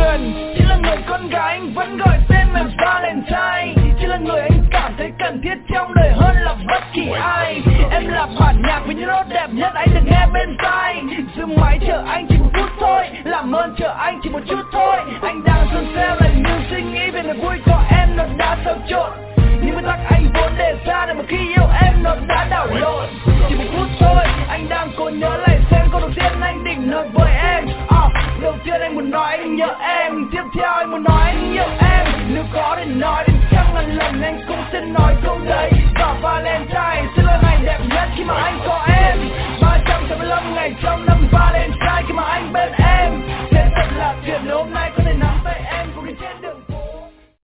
quyền. Chỉ là người con gái anh vẫn gọi tên là Valentine. Chỉ là người anh cảm thấy cần thiết trong đời hơn là bất kỳ ai. Em là bản nhạc với những nốt đẹp nhất anh được nghe bên tai. Dừng máy chờ anh chỉ một phút thôi, làm ơn chờ anh chỉ một chút thôi. Anh đang dần xem lại nhiều suy nghĩ về niềm vui có em nó đã xáo trộn. Những nguyên tắc anh vốn đề ra để mà khi yêu em nó đã đảo lộn. Chỉ một phút thôi, anh đang cố nhớ lại xem câu đầu tiên anh định nói với em. Đầu tiên anh muốn nói anh nhớ em, tiếp theo anh muốn nói